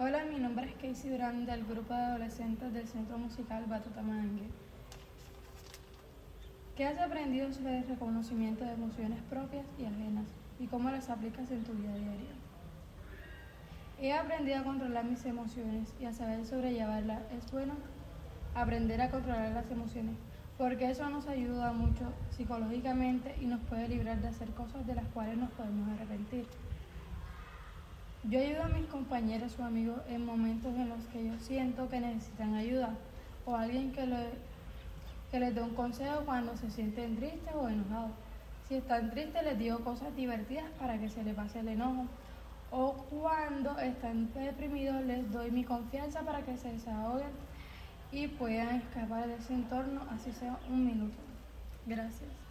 Hola, mi nombre es Casey Durán del grupo de adolescentes del Centro Musical Batuta Mangue. ¿Qué has aprendido sobre el reconocimiento de emociones propias y ajenas y cómo las aplicas en tu vida diaria? He aprendido a controlar mis emociones y a saber sobrellevarlas. Es bueno aprender a controlar las emociones porque eso nos ayuda mucho psicológicamente y nos puede librar de hacer cosas de las cuales nos podemos arrepentir. Yo ayudo a mis compañeros o amigos en momentos en los que yo siento que necesitan ayuda o alguien que les dé un consejo cuando se sienten tristes o enojados. Si están tristes les digo cosas divertidas para que se les pase el enojo, o cuando están deprimidos les doy mi confianza para que se desahoguen y puedan escapar de ese entorno, así sea un minuto. Gracias.